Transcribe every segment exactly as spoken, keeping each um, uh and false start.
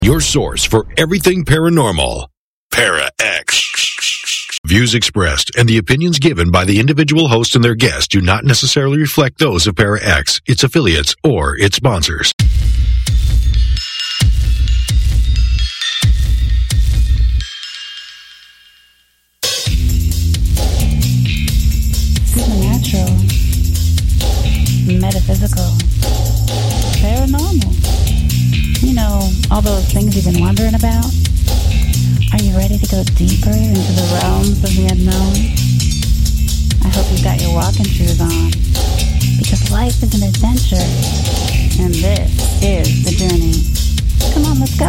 Your source for everything paranormal. ParaX. Views expressed and the opinions given by the individual host and their guests do not necessarily reflect those of ParaX, its affiliates, or its sponsors. Supernatural, metaphysical, paranormal. You know, all those things you've been wondering about? Are you ready to go deeper into the realms of the unknown? I hope you've got your walking shoes on, because life is an adventure, and this is the journey. Come on, let's go.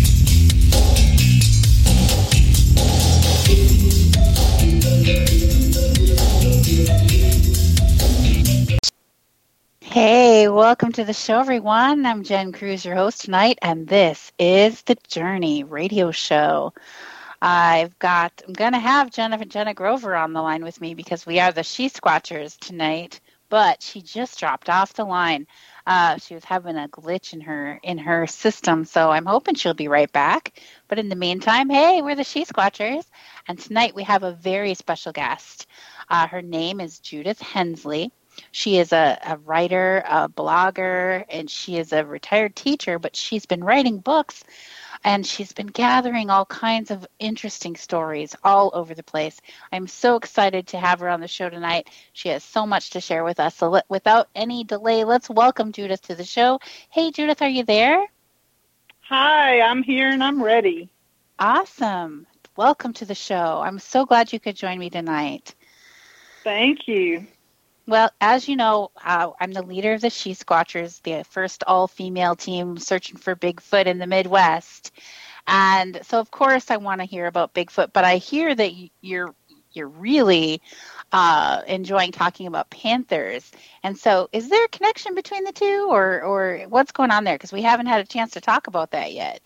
Hey, welcome to the show, everyone. I'm Jen Cruz, your host tonight, and this is The Journey radio show. I've got, I'm going to have Jennifer, Jenna Grover on the line with me because we are the She Squatchers tonight, but she just dropped off the line. Uh, she was having a glitch in her in her system, so I'm hoping she'll be right back. But in the meantime, hey, we're the She Squatchers, and tonight we have a very special guest. Uh, her name is Judith Hensley. She is a, a writer, a blogger, and she is a retired teacher, but she's been writing books, and she's been gathering all kinds of interesting stories all over the place. I'm so excited to have her on the show tonight. She has so much to share with us. So let, without any delay, let's welcome Judith to the show. Hey, Judith, are you there? Hi, I'm here and I'm ready. Awesome. Welcome to the show. I'm so glad you could join me tonight. Thank you. Well, as you know, uh, I'm the leader of the She Squatchers, the first all-female team searching for Bigfoot in the Midwest. And so, of course, I want to hear about Bigfoot, but I hear that you're you're really uh, enjoying talking about panthers. And so is there a connection between the two, or, or what's going on there? Because we haven't had a chance to talk about that yet.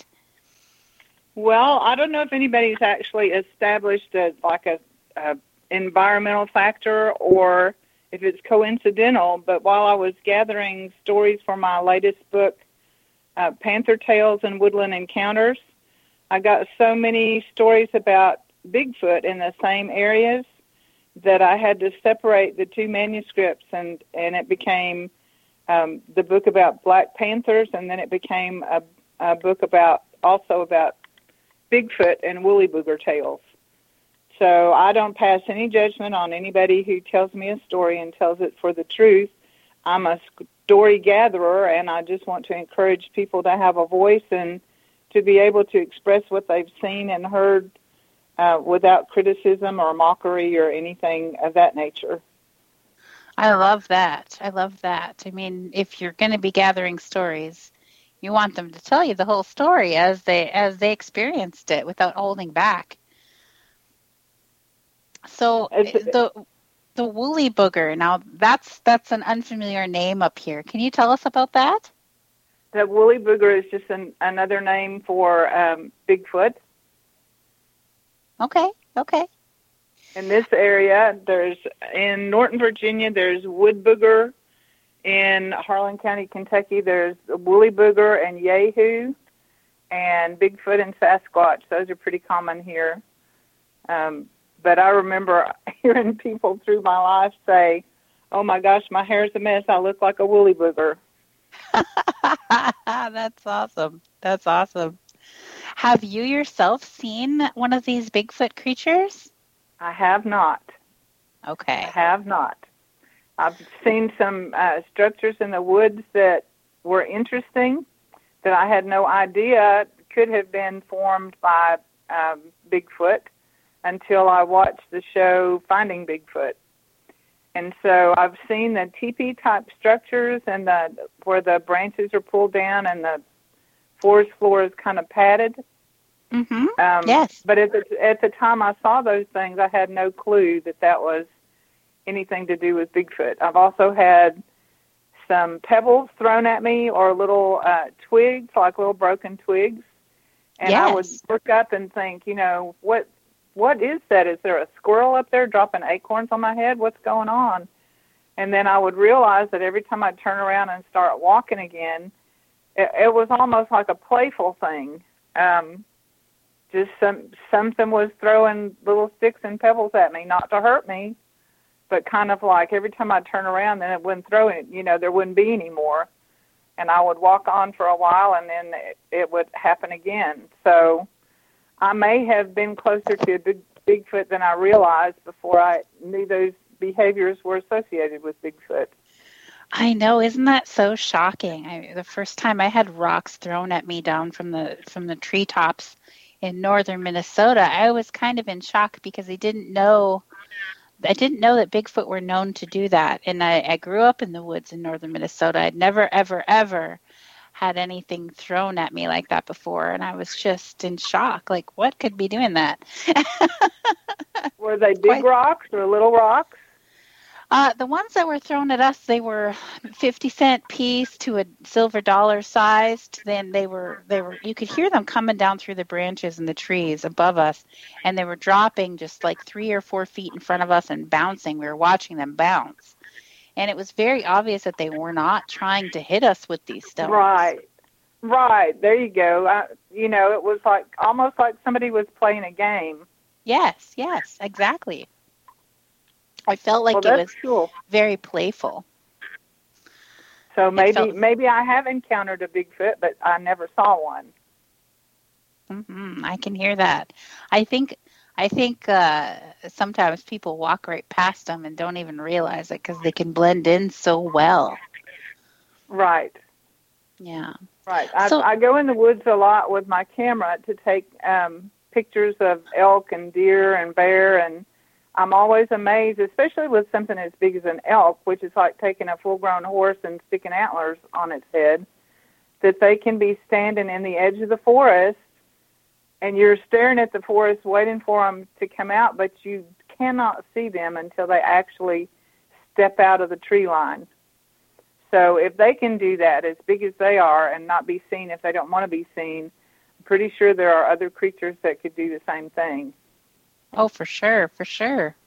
Well, I don't know if anybody's actually established a, like a, a environmental factor or if it's coincidental, but while I was gathering stories for my latest book, uh, Panther Tales and Woodland Encounters, I got so many stories about Bigfoot in the same areas that I had to separate the two manuscripts, and, and it became um, the book about Black Panthers, and then it became a, a book about also about Bigfoot and Woolly Booger Tales. So I don't pass any judgment on anybody who tells me a story and tells it for the truth. I'm a story gatherer, and I just want to encourage people to have a voice and to be able to express what they've seen and heard uh, without criticism or mockery or anything of that nature. I love that. I love that. I mean, if you're going to be gathering stories, you want them to tell you the whole story as they as they experienced it without holding back. So the the woolly booger, now that's that's an unfamiliar name up here. Can you tell us about that? The woolly booger is just an, another name for um, Bigfoot. Okay, okay. In this area, there's in Norton, Virginia, there's wood booger. In Harlan County, Kentucky, there's woolly booger and yahoo, and Bigfoot and Sasquatch. Those are pretty common here. Um, But I remember hearing people through my life say, oh, my gosh, my hair's a mess. I look like a woolly booger. That's awesome. That's awesome. Have you yourself seen one of these Bigfoot creatures? I have not. Okay. I have not. I've seen some uh, structures in the woods that were interesting that I had no idea could have been formed by um, Bigfoot, until I watched the show Finding Bigfoot. And so I've seen the teepee-type structures and the where the branches are pulled down and the forest floor is kind of padded. Mm-hmm. Um, yes. But at the, at the time I saw those things, I had no clue that that was anything to do with Bigfoot. I've also had some pebbles thrown at me or little uh, twigs, like little broken twigs. And yes. I would look up and think, you know, what what is that? Is there a squirrel up there dropping acorns on my head? What's going on? And then I would realize that every time I'd turn around and start walking again, it, it was almost like a playful thing. Um, just some something was throwing little sticks and pebbles at me, not to hurt me, but kind of like every time I turn around, then it wouldn't throw it. You know, there wouldn't be any more. And I would walk on for a while, and then it, it would happen again. So I may have been closer to a big Bigfoot than I realized before I knew those behaviors were associated with Bigfoot. I know, isn't that so shocking? I, the first time I had rocks thrown at me down from the from the treetops in northern Minnesota, I was kind of in shock because I didn't know I didn't know that Bigfoot were known to do that. And I, I grew up in the woods in northern Minnesota. I'd never, ever, ever had anything thrown at me like that before. And I was just in shock. Like, what could be doing that? Were they big Quite. rocks or little rocks? Uh, the ones that were thrown at us, they were fifty cent piece to a silver dollar sized. Then they were, they were, you could hear them coming down through the branches and the trees above us. And they were dropping just like three or four feet in front of us and bouncing. We were watching them bounce. And it was very obvious that they were not trying to hit us with these stones. Right. Right. There you go. I, you know, it was like almost like somebody was playing a game. Yes, yes, exactly. I felt like well, it was cool. very playful. So maybe felt... maybe I have encountered a Bigfoot, but I never saw one. Mm-hmm. I can hear that. I think I think uh, sometimes people walk right past them and don't even realize it because they can blend in so well. Right. Yeah. Right. I, so, I go in the woods a lot with my camera to take um, pictures of elk and deer and bear, and I'm always amazed, especially with something as big as an elk, which is like taking a full-grown horse and sticking antlers on its head, that they can be standing in the edge of the forest, and you're staring at the forest waiting for them to come out, but you cannot see them until they actually step out of the tree line. So if they can do that, as big as they are, and not be seen if they don't want to be seen, I'm pretty sure there are other creatures that could do the same thing. Oh, for sure, for sure.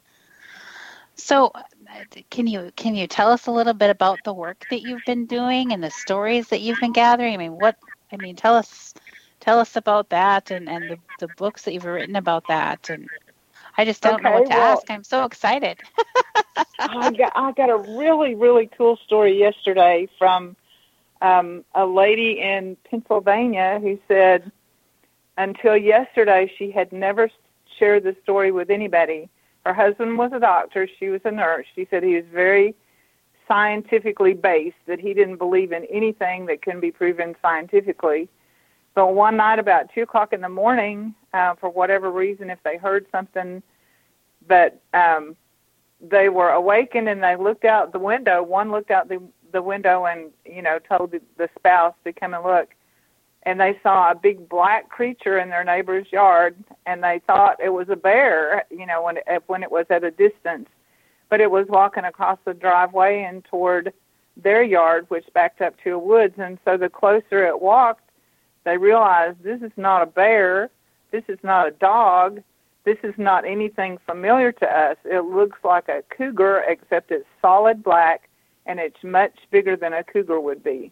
So, can you can you tell us a little bit about the work that you've been doing and the stories that you've been gathering? I mean, what I mean, tell us tell us about that and, and the, the books that you've written about that. And I just don't okay, know what to well, ask. I'm so excited. I got I got a really really cool story yesterday from um, a lady in Pennsylvania who said until yesterday she had never shared the story with anybody. Her husband was a doctor. She was a nurse. She said he was very scientifically based, that he didn't believe in anything that couldn't be proven scientifically. But one night about two o'clock in the morning, uh, for whatever reason, if they heard something, but um, they were awakened and they looked out the window. One looked out the, the window and, you know, told the, the spouse to come and look. And they saw a big black creature in their neighbor's yard, and they thought it was a bear, you know, when it, when it was at a distance. But it was walking across the driveway and toward their yard, which backed up to a woods. And so the closer it walked, they realized this is not a bear, this is not a dog, this is not anything familiar to us. It looks like a cougar, except it's solid black, and it's much bigger than a cougar would be.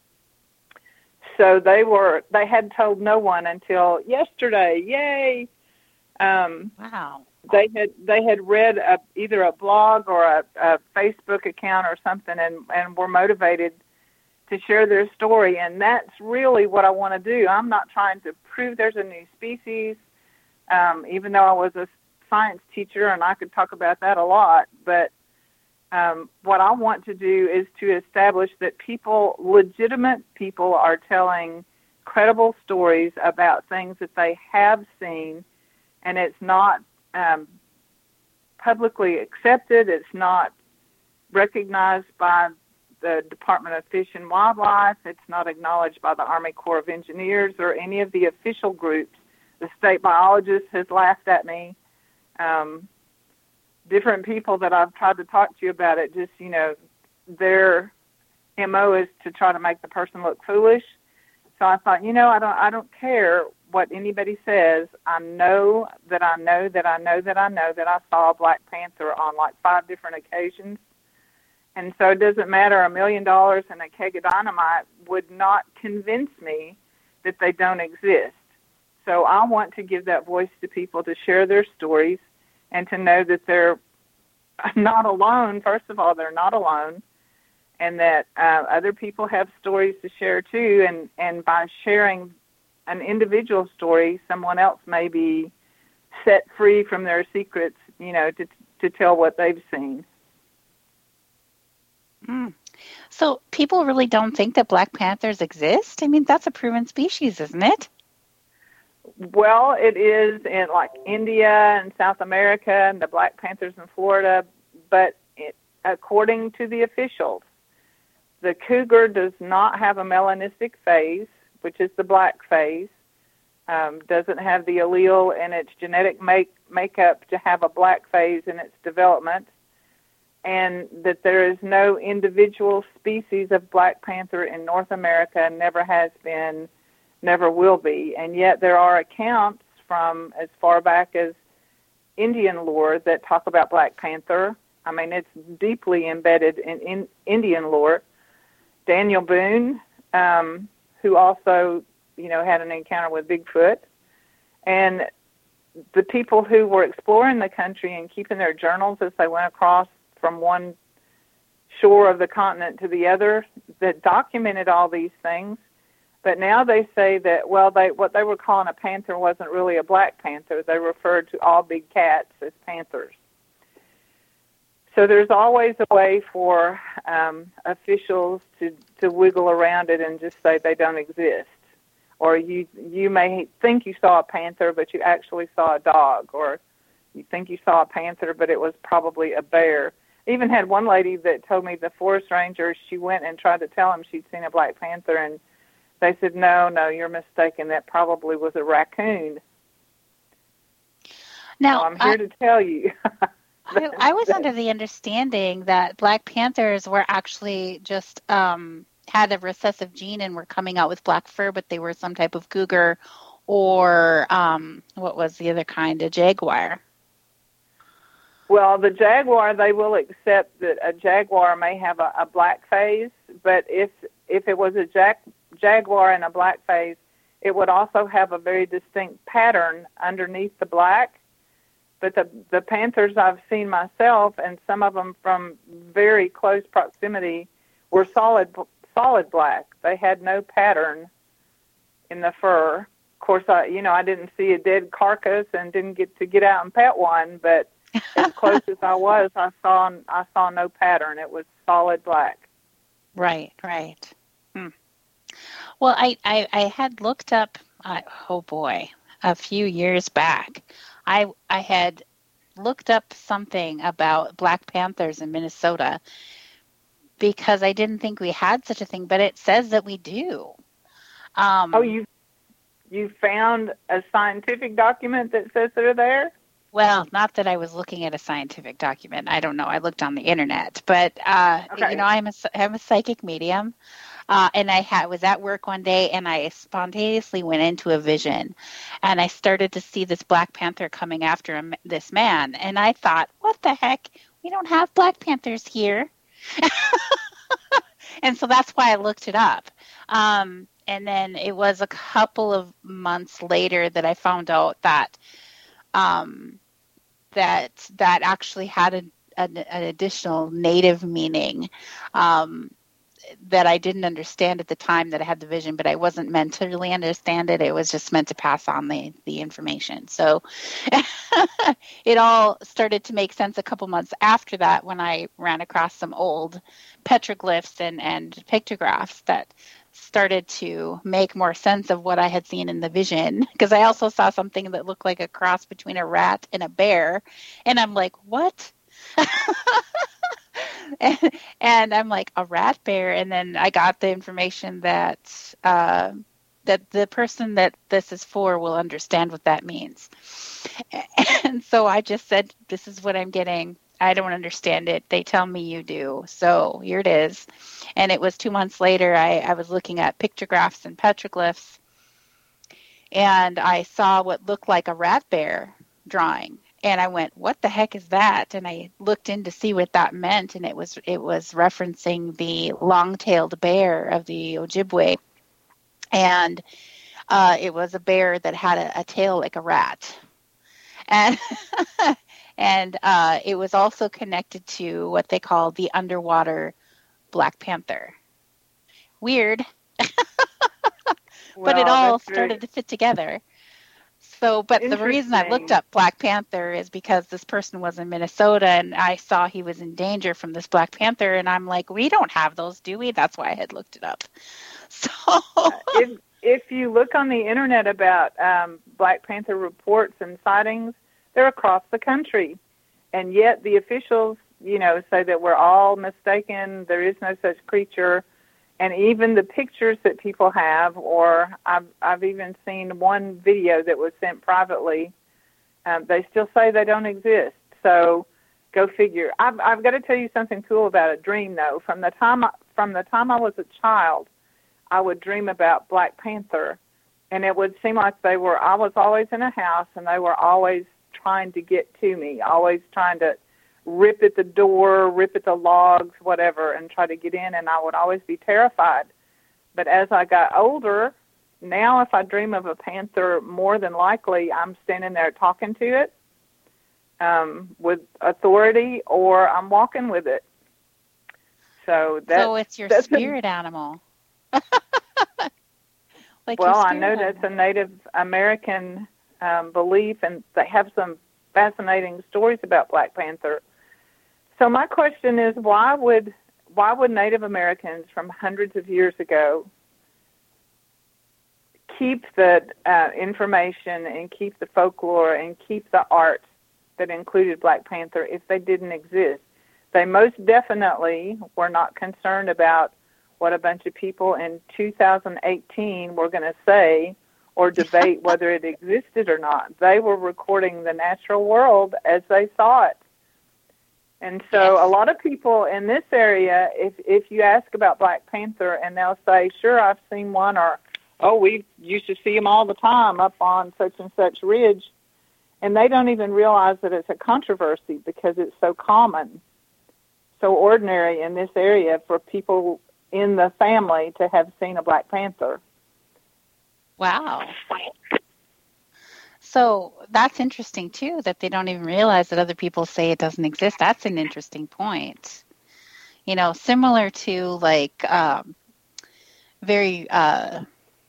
So they were, they had told no one until yesterday. Yay! Um, wow. They had they had read a, either a blog or a, a Facebook account or something, and, and were motivated to share their story. And that's really what I want to do. I'm not trying to prove there's a new species, um, even though I was a science teacher and I could talk about that a lot. But Um, what I want to do is to establish that people, legitimate people, are telling credible stories about things that they have seen, and it's not um, publicly accepted, it's not recognized by the Department of Fish and Wildlife, it's not acknowledged by the Army Corps of Engineers or any of the official groups. The state biologist has laughed at me. Um, different people that I've tried to talk to you about it, just, you know, their M O is to try to make the person look foolish. So I thought, you know, I don't I don't care what anybody says. I know that I know that I know that I know that I saw a black panther on like five different occasions. And so it doesn't matter, a million dollars and a keg of dynamite would not convince me that they don't exist. So I want to give that voice to people to share their stories and to know that they're not alone. First of all, they're not alone, and that uh, other people have stories to share too. And, and by sharing an individual story, someone else may be set free from their secrets, you know, to to tell what they've seen. Mm. So people really don't think that black panthers exist? I mean, that's a proven species, isn't it? Well, it is in like India and South America and the black panthers in Florida, but it, according to the officials, the cougar does not have a melanistic phase, which is the black phase, um, doesn't have the allele in its genetic make, makeup to have a black phase in its development, and that there is no individual species of black panther in North America, never has been, never will be. And yet there are accounts from as far back as Indian lore that talk about black panther. I mean, it's deeply embedded in, in Indian lore. Daniel Boone, um, who also, you know, had an encounter with Bigfoot, and the people who were exploring the country and keeping their journals as they went across from one shore of the continent to the other, that documented all these things. But now they say that, well, they what they were calling a panther wasn't really a black panther. They referred to all big cats as panthers. So there's always a way for um, officials to, to wiggle around it and just say they don't exist. Or you you may think you saw a panther, but you actually saw a dog. Or you think you saw a panther, but it was probably a bear. Even had one lady that told me the forest ranger, she went and tried to tell him she'd seen a black panther, and they said, no, no, you're mistaken. That probably was a raccoon. Now, so I'm here I, to tell you. I, I was under the understanding that black panthers were actually just um, had a recessive gene and were coming out with black fur, but they were some type of cougar or um, what was the other kind, a jaguar. Well, the jaguar, they will accept that a jaguar may have a, a black phase, but if if it was a jack, jaguar and a black phase, it would also have a very distinct pattern underneath the black. But the the panthers I've seen myself, and some of them from very close proximity, were solid solid black. They had no pattern in the fur. Of course, I you know I didn't see a dead carcass and didn't get to get out and pet one, but as close as I was, I saw I saw no pattern. It was solid black. Right, right. Hmm. Well, I, I, I had looked up, uh, oh boy, a few years back. I I had looked up something about black panthers in Minnesota because I didn't think we had such a thing, but it says that we do. Um, oh, you you found a scientific document that says they're there? Well, not that I was looking at a scientific document. I don't know. I looked on the internet. But, uh, okay. you know, I'm a, I'm a psychic medium. Uh, and I had, was at work one day, and I spontaneously went into a vision. And I started to see this Black Panther coming after him, this man. And I thought, what the heck? We don't have Black Panthers here. And so that's why I looked it up. Um, and then it was a couple of months later that I found out that um, that that actually had a, an, an additional native meaning um, that I didn't understand at the time that I had the vision, but I wasn't meant to really understand it. It was just meant to pass on the, the information. So it all started to make sense a couple months after that when I ran across some old petroglyphs and, and pictographs that started to make more sense of what I had seen in the vision, because I also saw something that looked like a cross between a rat and a bear, and I'm like, what? and, and I'm like, a rat bear, and then I got the information that uh, that the person that this is for will understand what that means. And so I just said, this is what I'm getting. I don't understand it. They tell me you do. So here it is. And it was two months later, I, I was looking at pictographs and petroglyphs, and I saw what looked like a rat bear drawing. And I went, what the heck is that? And I looked in to see what that meant, and it was it was referencing the long-tailed bear of the Ojibwe. And Uh, it was a bear that had a, a tail like a rat. And and uh, it was also connected to what they call the underwater Black Panther. Weird. Well, but it all that's started very to fit together. So, but the reason I looked interesting. up Black Panther is because this person was in Minnesota and I saw he was in danger from this Black Panther. And I'm like, we don't have those, do we? That's why I had looked it up. So, if if you look on the internet about um, Black Panther reports and sightings, they're across the country, and yet the officials, you know, say that we're all mistaken. There is no such creature, and even the pictures that people have, or I've I've even seen one video that was sent privately. Um, they still say they don't exist. So, go figure. I've I've got to tell you something cool about a dream, though. From the time I, from the time I was a child, I would dream about Black Panther, and it would seem like they were, I was always in a house, and they were always trying to get to me, always trying to rip at the door, rip at the logs, whatever, and try to get in, and I would always be terrified. But as I got older, now if I dream of a panther, more than likely I'm standing there talking to it um, with authority, or I'm walking with it. So, that, so it's your spirit a, animal. like well, I know animal. that's a Native American um, belief, and they have some fascinating stories about Black Panther. So my question is, why would why would Native Americans from hundreds of years ago keep the uh, information and keep the folklore and keep the art that included Black Panther if they didn't exist? They most definitely were not concerned about what a bunch of people in two thousand eighteen were going to say or debate whether it existed or not. They were recording the natural world as they saw it. And so yes. A lot of people in this area, if if you ask about Black Panther, and they'll say, sure, I've seen one, or, oh, we used to see them all the time up on such and such ridge, and they don't even realize that it's a controversy because it's so common, so ordinary in this area for people in the family to have seen a Black Panther. Wow. So that's interesting, too, that they don't even realize that other people say it doesn't exist. That's an interesting point. You know, similar to, like, um, very uh,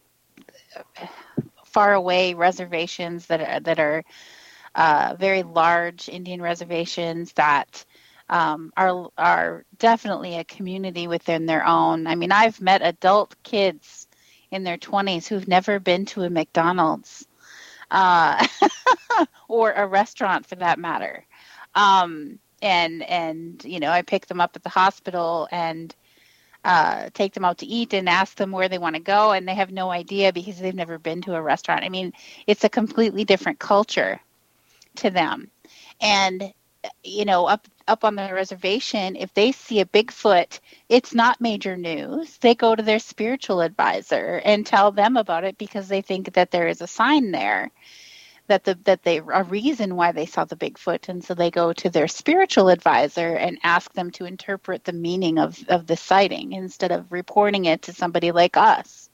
far away reservations that are, that are uh, very large Indian reservations that um, are are definitely a community within their own. I mean, I've met adult kids in their twenties who've never been to a McDonald's uh, or a restaurant for that matter. Um, and, and, you know, I pick them up at the hospital and uh, take them out to eat and ask them where they want to go. And they have no idea because they've never been to a restaurant. I mean, it's a completely different culture to them. And, you know, up up on the reservation, if they see a Bigfoot, it's not major news. They go to their spiritual advisor and tell them about it because they think that there is a sign there, that the that they a reason why they saw the Bigfoot, and so they go to their spiritual advisor and ask them to interpret the meaning of, of the sighting instead of reporting it to somebody like us.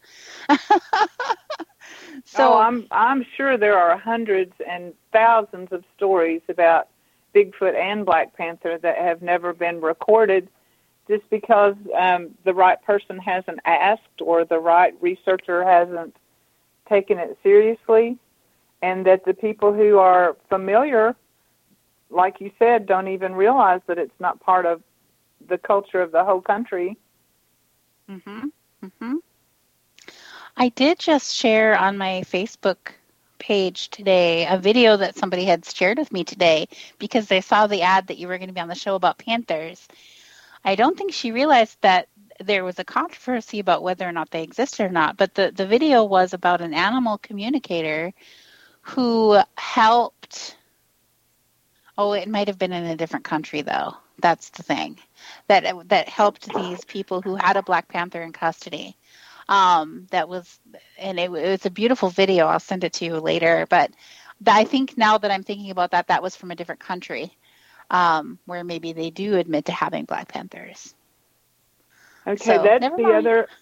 So oh, I'm I'm sure there are hundreds and thousands of stories about Bigfoot and Black Panther that have never been recorded just because um, the right person hasn't asked or the right researcher hasn't taken it seriously, and that the people who are familiar, like you said, don't even realize that it's not part of the culture of the whole country. Mm-hmm. Mm-hmm. I did just share on my Facebook page today a video that somebody had shared with me today because they saw the ad that you were going to be on the show about panthers. I don't think she realized that there was a controversy about whether or not they existed or not, but the, the video was about an animal communicator who helped, oh, it might have been in a different country though. That's the thing, that that helped these people who had a Black Panther in custody. Um, that was, and it, it was a beautiful video. I'll send it to you later. But th- I think now that I'm thinking about that, that was from a different country, um, where maybe they do admit to having Black Panthers. Okay, So, that's never the mind. other.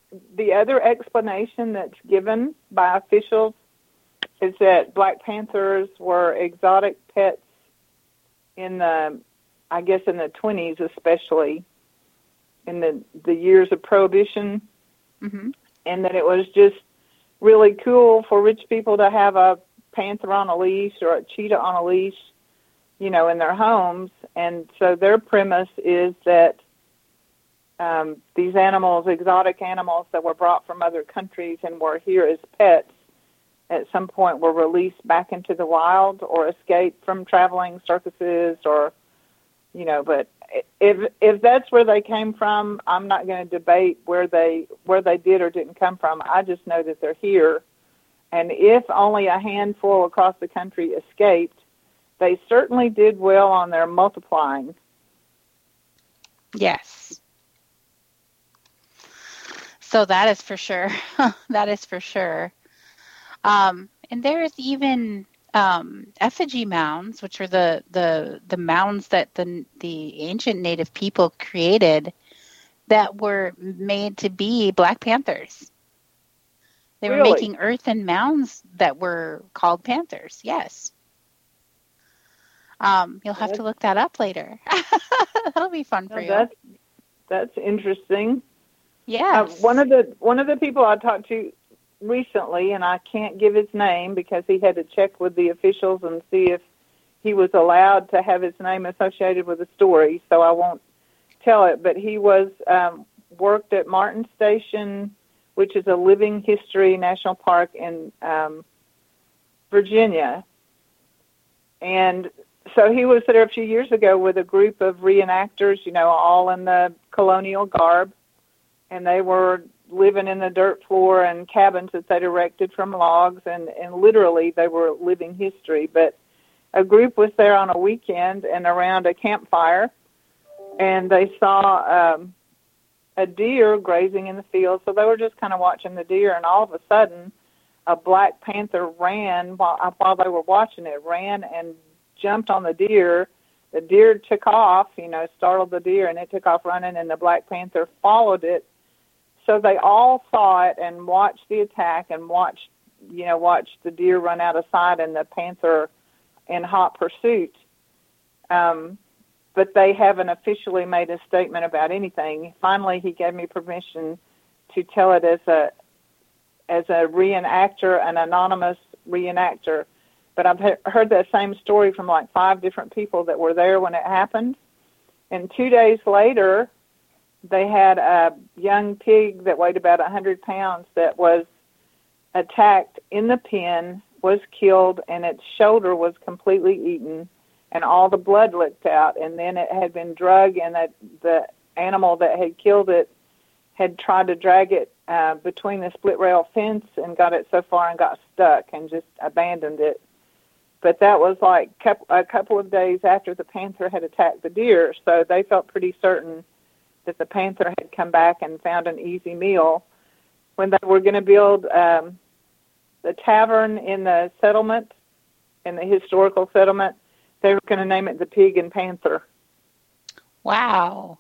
the other explanation that's given by officials is that black panthers were exotic pets in the, I guess in the twenties especially, in the, the years of Prohibition, mm-hmm. and that it was just really cool for rich people to have a panther on a leash or a cheetah on a leash, you know, in their homes. And so their premise is that um, these animals, exotic animals that were brought from other countries and were here as pets, at some point were released back into the wild or escaped from traveling circuses or, you know, but if if that's where they came from, I'm not going to debate where they where they did or didn't come from. I just know that they're here. And if only a handful across the country escaped, they certainly did well on their multiplying. Yes. So that is for sure. That is for sure. Um, and there is even um, effigy mounds, which are the, the, the mounds that the, the ancient native people created that were made to be Black Panthers. They really? were making earthen mounds that were called panthers. Yes. Um, you'll have that's, to look that up later. That'll be fun for no, you. That's, that's interesting. Yeah. Uh, one of the one of the people I talked to recently, and I can't give his name because he had to check with the officials and see if he was allowed to have his name associated with the story, so I won't tell it. But he was um, worked at Martin Station, which is a living history national park in um, Virginia. And so he was there a few years ago with a group of reenactors, you know, all in the colonial garb, and they were living in the dirt floor and cabins that they'd erected from logs, and, and literally they were living history. But a group was there on a weekend and around a campfire, and they saw um, a deer grazing in the field, so they were just kind of watching the deer, and all of a sudden a black panther ran while, while they were watching it, ran and jumped on the deer. The deer took off, you know, startled the deer, and it took off running, and the black panther followed it. So they all saw it and watched the attack and watched, you know, watched the deer run out of sight and the panther in hot pursuit. Um, but they haven't officially made a statement about anything. Finally, he gave me permission to tell it as a as a reenactor, an anonymous reenactor. But I've he- heard that same story from like five different people that were there when it happened. And two days later, they had a young pig that weighed about one hundred pounds that was attacked in the pen, was killed, and its shoulder was completely eaten, and all the blood licked out. And then it had been drugged, and that the animal that had killed it had tried to drag it uh, between the split rail fence and got it so far and got stuck and just abandoned it. But that was like a couple of days after the panther had attacked the deer, so they felt pretty certain that the panther had come back and found an easy meal. When they were going to build um, the tavern in the settlement, in the historical settlement, they were going to name it the Pig and Panther. Wow.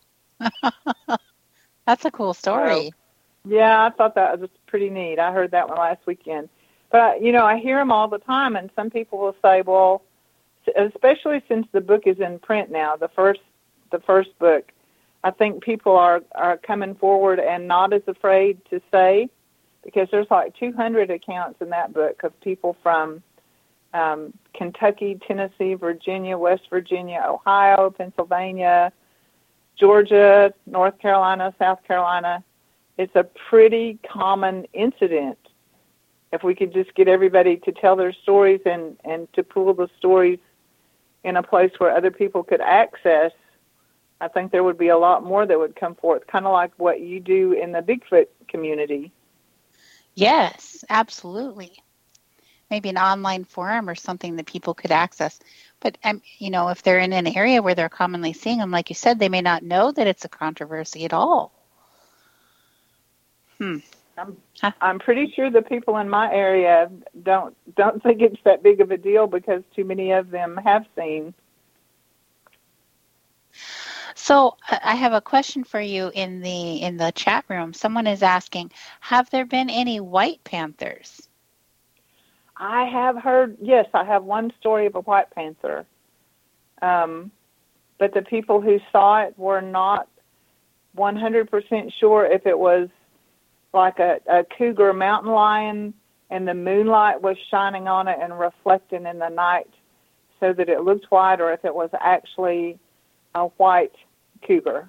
That's a cool story. So, yeah, I thought that was pretty neat. I heard that one last weekend. But, you know, I hear them all the time, and some people will say, well, especially since the book is in print now, the first the first book, I think people are, are coming forward and not as afraid to say, because there's like two hundred accounts in that book of people from um, Kentucky, Tennessee, Virginia, West Virginia, Ohio, Pennsylvania, Georgia, North Carolina, South Carolina. It's a pretty common incident. If we could just get everybody to tell their stories and, and to pool the stories in a place where other people could access, I think there would be a lot more that would come forth, kind of like what you do in the Bigfoot community. Yes, absolutely. Maybe an online forum or something that people could access. But, um, you know, if they're in an area where they're commonly seeing them, like you said, they may not know that it's a controversy at all. Hmm. I'm, huh. I'm pretty sure the people in my area don't don't think it's that big of a deal because too many of them have seen. So I have a question for you in the in the chat room. Someone is asking, have there been any white panthers? I have heard, yes, I have one story of a white panther. Um, but the people who saw it were not one hundred percent sure if it was like a, a cougar mountain lion and the moonlight was shining on it and reflecting in the night so that it looked white, or if it was actually a white cougar.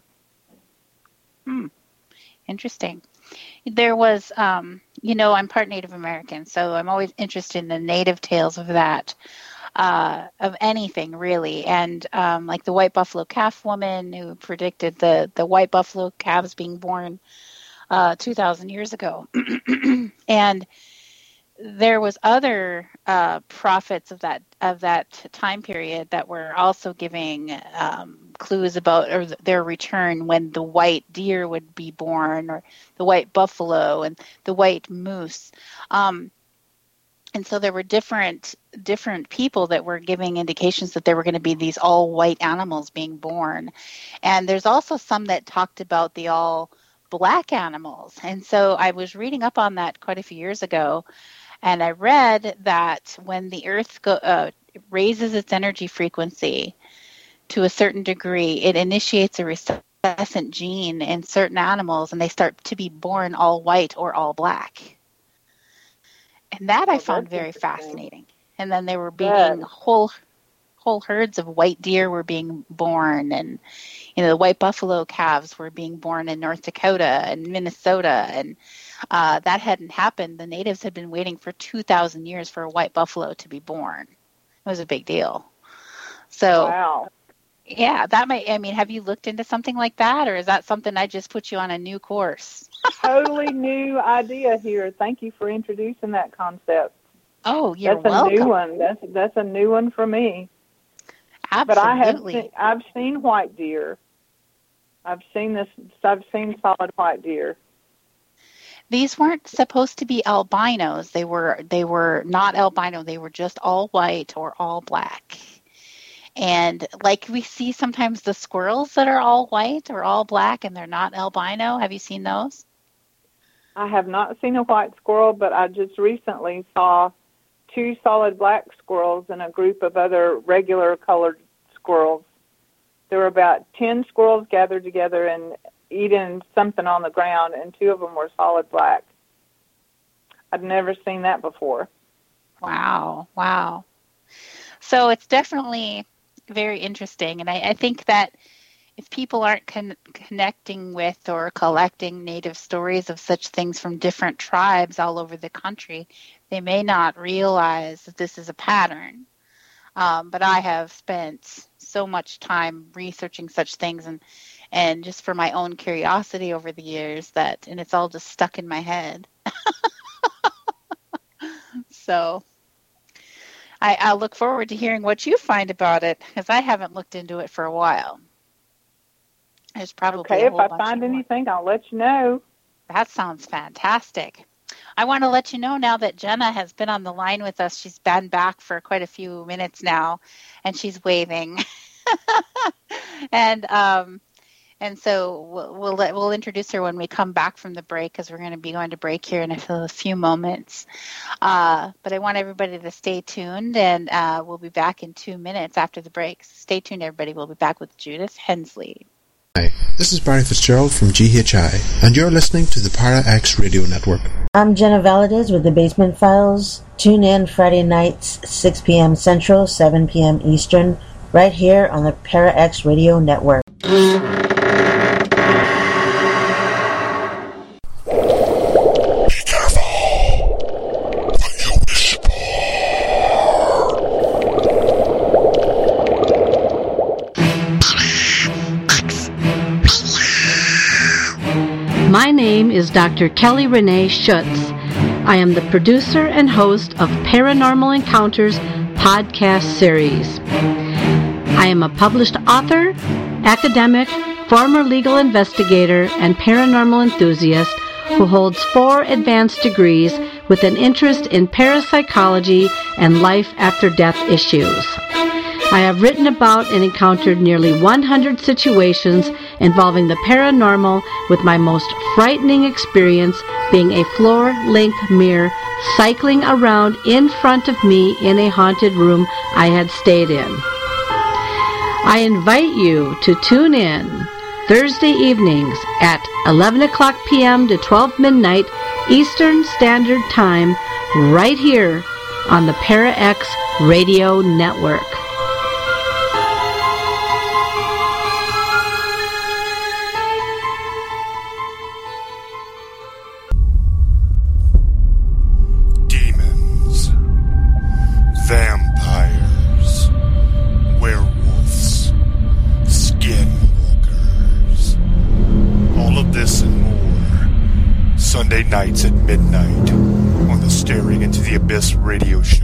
Hmm. Interesting. There was, um, you know, I'm part Native American, so I'm always interested in the native tales of that, uh, of anything really. And um, like the white buffalo calf woman who predicted the, the white buffalo calves being born uh, two thousand years ago. And there was other uh, prophets of that of that time period that were also giving um, clues about or their return, when the white deer would be born, or the white buffalo and the white moose. Um, and so there were different different people that were giving indications that there were going to be these all white animals being born. And there's also some that talked about the all black animals. And so I was reading up on that quite a few years ago. And I read that when the Earth go, uh, raises its energy frequency to a certain degree, it initiates a recessant gene in certain animals, and they start to be born all white or all black. And that oh, I found very fascinating. And then they were being yeah. whole whole herds of white deer were being born, and you know the white buffalo calves were being born in North Dakota and Minnesota, and uh, that hadn't happened. The natives had been waiting for two thousand years for a white buffalo to be born. It was a big deal. So, wow. Yeah, that might. I mean, have you looked into something like that, or is that something I just put you on a new course? Totally new idea here. Thank you for introducing that concept. Oh, you're that's a welcome. new one. That's that's a new one for me. Absolutely. But I have seen, I've seen white deer. I've seen this. I've seen solid white deer. These weren't supposed to be albinos. They were they were not albino. They were just all white or all black. And like we see sometimes the squirrels that are all white or all black and they're not albino. Have you seen those? I have not seen a white squirrel, but I just recently saw two solid black squirrels and a group of other regular colored squirrels. There were about ten squirrels gathered together and eating something on the ground, and two of them were solid black. I'd never seen that before. Wow, wow. So it's definitely very interesting, and I, I think that if people aren't con- connecting with or collecting native stories of such things from different tribes all over the country, they may not realize that this is a pattern. Um, but I have spent so much time researching such things and, and just for my own curiosity over the years that, and it's all just stuck in my head. So I, I look forward to hearing what you find about it, because I haven't looked into it for a while. There's probably okay, a if whole I bunch find more. anything, I'll let you know. That sounds fantastic. I want to let you know now that Jenna has been on the line with us. She's been back for quite a few minutes now, and she's waving. and um, and so we'll we'll, let, we'll introduce her when we come back from the break, because we're going to be going to break here in a, a few moments. Uh, but I want everybody to stay tuned, and uh, we'll be back in two minutes after the break. Stay tuned, everybody. We'll be back with Judith Hensley. Hi, this is Barry Fitzgerald from G H I, and you're listening to the Para-X Radio Network. I'm Jenna Valadez with the Basement Files. Tune in Friday nights, six p.m. Central, seven p.m. Eastern, right here on the Para-X Radio Network. My name is Doctor Kelly Renee Schutz. I am the producer and host of Paranormal Encounters podcast series. I am a published author, academic, former legal investigator, and paranormal enthusiast who holds four advanced degrees with an interest in parapsychology and life after death issues. I have written about and encountered nearly one hundred situations involving the paranormal, with my most frightening experience being a floor-length mirror cycling around in front of me in a haunted room I had stayed in. I invite you to tune in Thursday evenings at eleven o'clock p.m. to twelve midnight Eastern Standard Time right here on the Para X Radio Network. Demons, vampires, werewolves, skinwalkers, all of this and more, Sunday nights at midnight on the Staring Into the Abyss radio show.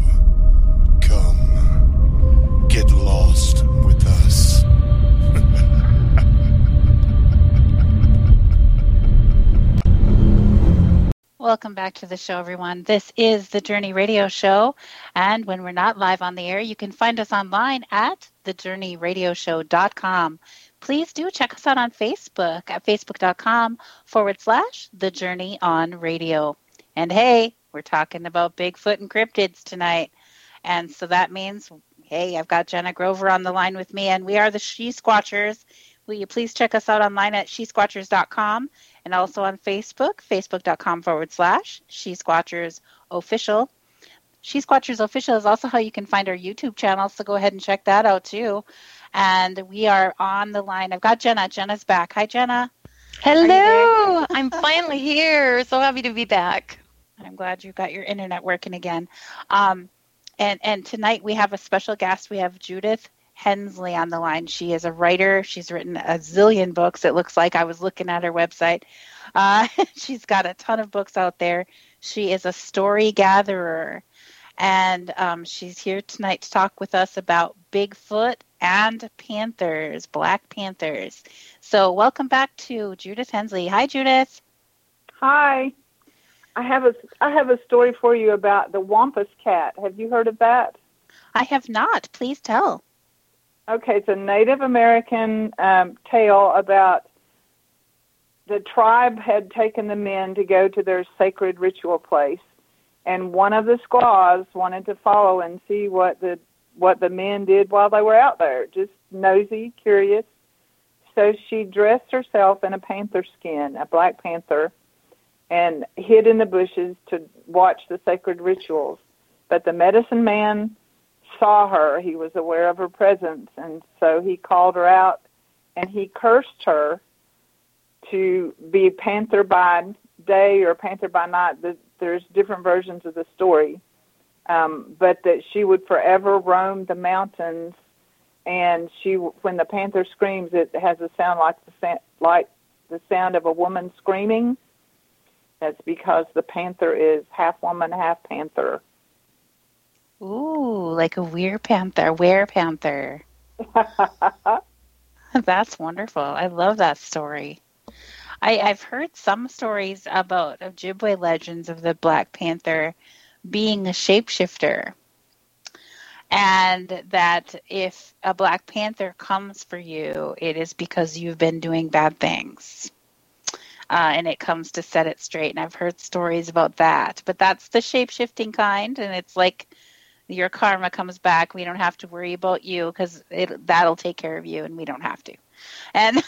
Come, get lost with us. Welcome back to the show, everyone. This is the Journey Radio Show, and when we're not live on the air, you can find us online at the journey radio show dot com. Please do check us out on Facebook at facebook.com forward slash The Journey on Radio. And hey, we're talking about Bigfoot and cryptids tonight. And so that means, hey, I've got Jenna Grover on the line with me, and we are the She Squatchers. Will you please check us out online at she squatchers dot com and also on Facebook, facebook.com forward slash She Squatchers Official. She Squatchers Official is also how you can find our YouTube channel, so go ahead and check that out too. And we are on the line. I've got Jenna. Jenna's back. Hi, Jenna. Hello. I'm finally here. So happy to be back. I'm glad you got your internet working again. Um, and, and tonight we have a special guest. We have Judith Hensley on the line. She is a writer. She's written a zillion books. It looks like I was looking at her website. Uh, she's got a ton of books out there. She is a story gatherer. And um, she's here tonight to talk with us about Bigfoot and Panthers, Black Panthers. So welcome back to Judith Hensley. Hi, Judith. Hi. I have a I have a story for you about the Wampus cat. Have you heard of that? I have not. Please tell. Okay, it's a Native American um, tale about the tribe had taken the men to go to their sacred ritual place, and one of the squaws wanted to follow and see what the what the men did while they were out there. Just nosy, curious. So she dressed herself in a panther skin, a black panther, and hid in the bushes to watch the sacred rituals. But the medicine man saw her. He was aware of her presence, and so he called her out, and he cursed her to be panther by day or panther by night. There's different versions of the story, um, but that she would forever roam the mountains, and she, when the panther screams, it has a sound like the like the sound of a woman screaming. That's because the panther is half woman, half panther. Ooh, like a were-panther, were-panther. That's wonderful. I love that story. I, I've heard some stories about Ojibwe legends of the Black Panther being a shapeshifter, and that if a Black Panther comes for you, it is because you've been doing bad things. Uh, and it comes to set it straight. And I've heard stories about that. But that's the shape-shifting kind, and it's like your karma comes back. We don't have to worry about you because that'll take care of you, and we don't have to. And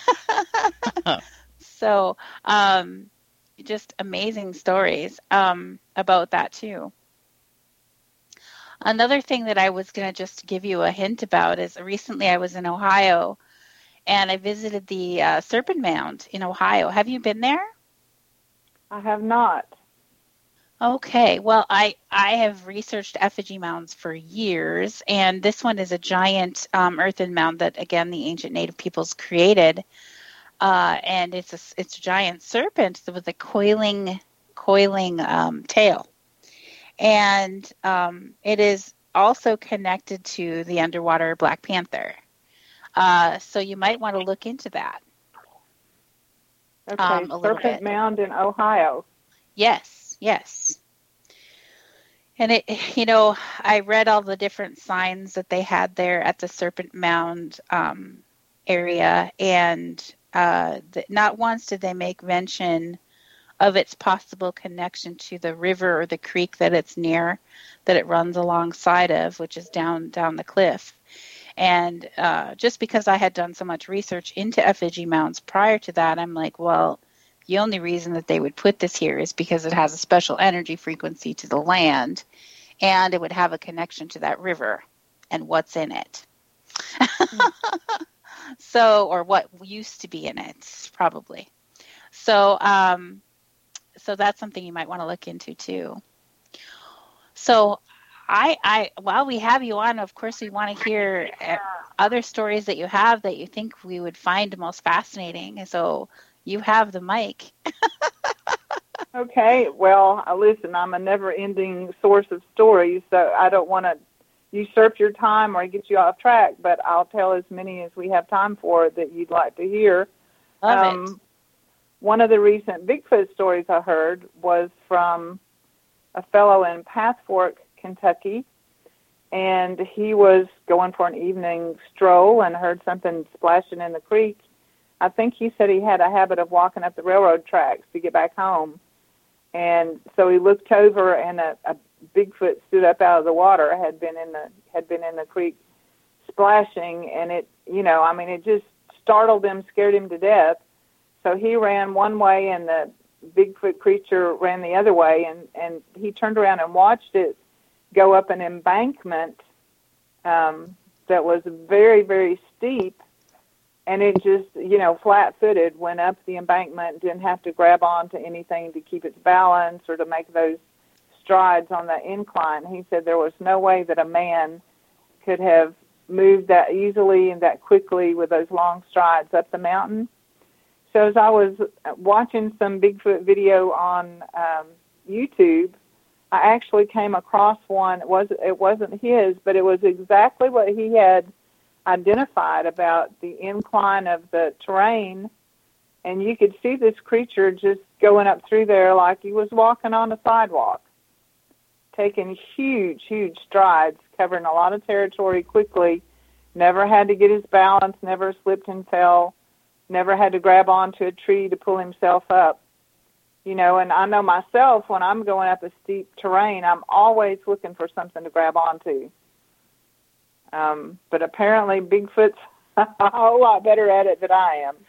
so um, just amazing stories um, about that, too. Another thing that I was going to just give you a hint about is recently I was in Ohio, and I visited the uh, Serpent Mound in Ohio. Have you been there? I have not. Okay. Well, I, I have researched effigy mounds for years, and this one is a giant um, earthen mound that, again, the ancient Native peoples created. Uh, and it's a, it's a giant serpent with a coiling, coiling um, tail. And um, it is also connected to the underwater Black Panther. Uh, so you might want to look into that. Okay, um, a Serpent Mound in Ohio. Yes, yes. And it, you know, I read all the different signs that they had there at the Serpent Mound um, area, and uh, the, not once did they make mention of its possible connection to the river or the creek that it's near, that it runs alongside of, which is down down the cliff. And uh, just because I had done so much research into effigy mounds prior to that, I'm like, well, the only reason that they would put this here is because it has a special energy frequency to the land, and it would have a connection to that river and what's in it. So, or what used to be in it, probably. So, um, so that's something you might want to look into too. So, I, I, while we have you on, of course, we want to hear other stories that you have that you think we would find most fascinating. So, you have the mic. Okay. Well, listen, I'm a never-ending source of stories, so I don't want to usurp your time or get you off track, but I'll tell as many as we have time for that you'd like to hear. Love um, it. One of the recent Bigfoot stories I heard was from a fellow in Path Fork, Kentucky, and he was going for an evening stroll and heard something splashing in the creek. I think he said he had a habit of walking up the railroad tracks to get back home. And so he looked over, and a, a Bigfoot stood up out of the water, had been in the had been in the creek splashing, and it, you know, I mean, it just startled him, scared him to death. So he ran one way, and the Bigfoot creature ran the other way, and, and he turned around and watched it go up an embankment um, that was very, very steep, and it just, you know, flat-footed, went up the embankment, didn't have to grab onto anything to keep its balance or to make those strides on the incline. He said there was no way that a man could have moved that easily and that quickly with those long strides up the mountain. So as I was watching some Bigfoot video on um, YouTube, I actually came across one. It was it wasn't his, but it was exactly what he had identified about the incline of the terrain, and you could see this creature just going up through there like he was walking on a sidewalk, taking huge, huge strides, covering a lot of territory quickly, never had to get his balance, never slipped and fell, never had to grab onto a tree to pull himself up. You know, and I know myself, when I'm going up a steep terrain, I'm always looking for something to grab onto. Um, but apparently Bigfoot's a whole lot better at it than I am.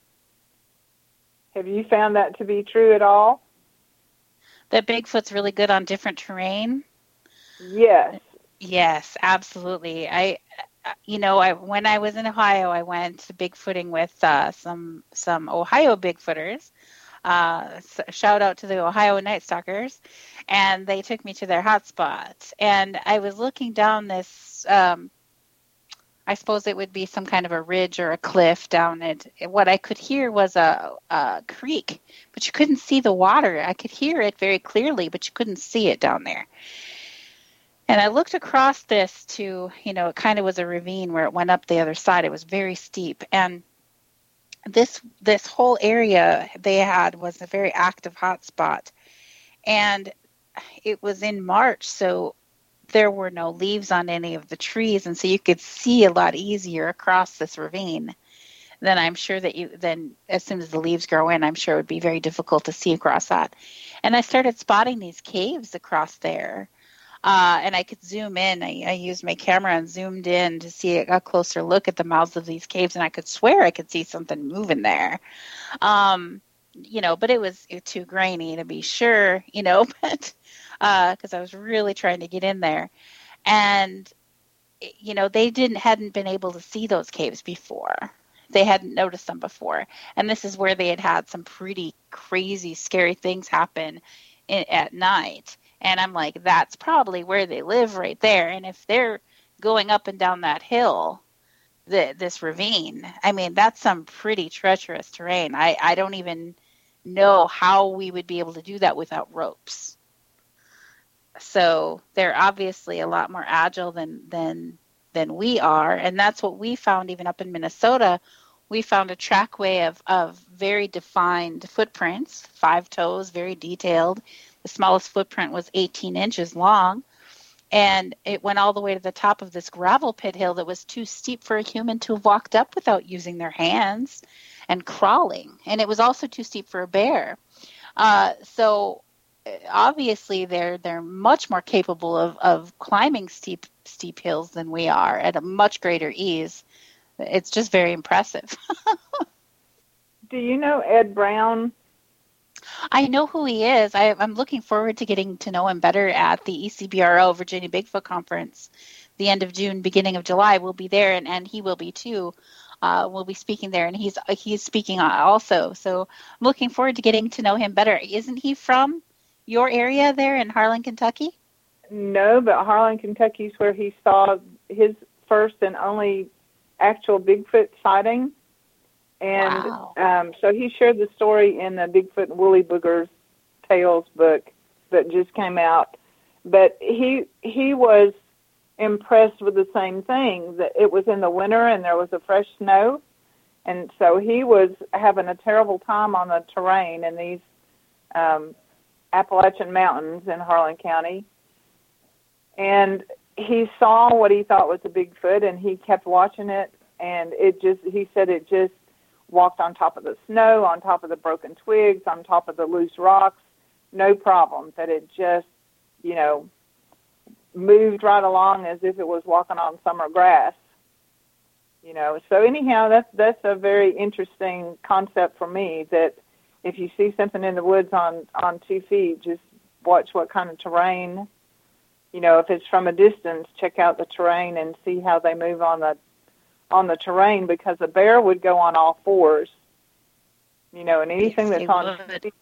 Have you found that to be true at all? That Bigfoot's really good on different terrain? Yes. Yes, absolutely. I, you know, I when I was in Ohio, I went Bigfooting with uh, some some Ohio Bigfooters. Uh, shout out to the Ohio Night Stalkers, and they took me to their hotspot. And I was looking down this, um, I suppose it would be some kind of a ridge or a cliff down it. What I could hear was a, a creek, but you couldn't see the water. I could hear it very clearly, but you couldn't see it down there. And I looked across this to, you know, it kind of was a ravine where it went up the other side. It was very steep. And this this whole area they had was a very active hotspot. And it was in March, so there were no leaves on any of the trees. And so you could see a lot easier across this ravine than I'm sure that you, then as soon as the leaves grow in, I'm sure it would be very difficult to see across that. And I started spotting these caves across there. Uh, and I could zoom in. I, I used my camera and zoomed in to see a, a closer look at the mouths of these caves, and I could swear I could see something moving there. Um, you know, but it was, it was too grainy to be sure, you know, but because uh, I was really trying to get in there. And, you know, they didn't hadn't been able to see those caves before. They hadn't noticed them before. And this is where they had had some pretty crazy, scary things happen in, at night. And I'm like, that's probably where they live right there. And if they're going up and down that hill, the, this ravine, I mean, that's some pretty treacherous terrain. I, I don't even know how we would be able to do that without ropes. So they're obviously a lot more agile than, than, than we are. And that's what we found even up in Minnesota. We found a trackway of, of very defined footprints, five toes, very detailed, The smallest footprint was eighteen inches long. And it went all the way to the top of this gravel pit hill that was too steep for a human to have walked up without using their hands and crawling. And it was also too steep for a bear. Uh, so obviously they're they're much more capable of, of climbing steep steep hills than we are at a much greater ease. It's just very impressive. Do you know Ed Brown? I know who he is. I, I'm looking forward to getting to know him better at the E C B R O Virginia Bigfoot Conference, the end of June, beginning of July. We'll be there, and, and he will be too. Uh, we'll be speaking there, and he's he's speaking also. So I'm looking forward to getting to know him better. Isn't he from your area there in Harlan, Kentucky? No, but Harlan, Kentucky is where he saw his first and only actual Bigfoot sighting. And wow. um, so he shared the story in the Bigfoot and Woolly Boogers Tales book that just came out. But he he was impressed with the same thing, that it was in the winter and there was a fresh snow. And so he was having a terrible time on the terrain in these um, Appalachian Mountains in Harlan County. And he saw what he thought was a Bigfoot, and he kept watching it. And it just, he said it just walked on top of the snow, on top of the broken twigs, on top of the loose rocks, no problem. That it just, you know, moved right along as if it was walking on summer grass. You know, so anyhow, that's that's a very interesting concept for me, that if you see something in the woods on, on two feet, just watch what kind of terrain. You know, if it's from a distance, check out the terrain and see how they move on the on the terrain, because a bear would go on all fours, you know, and anything yes, that's on. Would.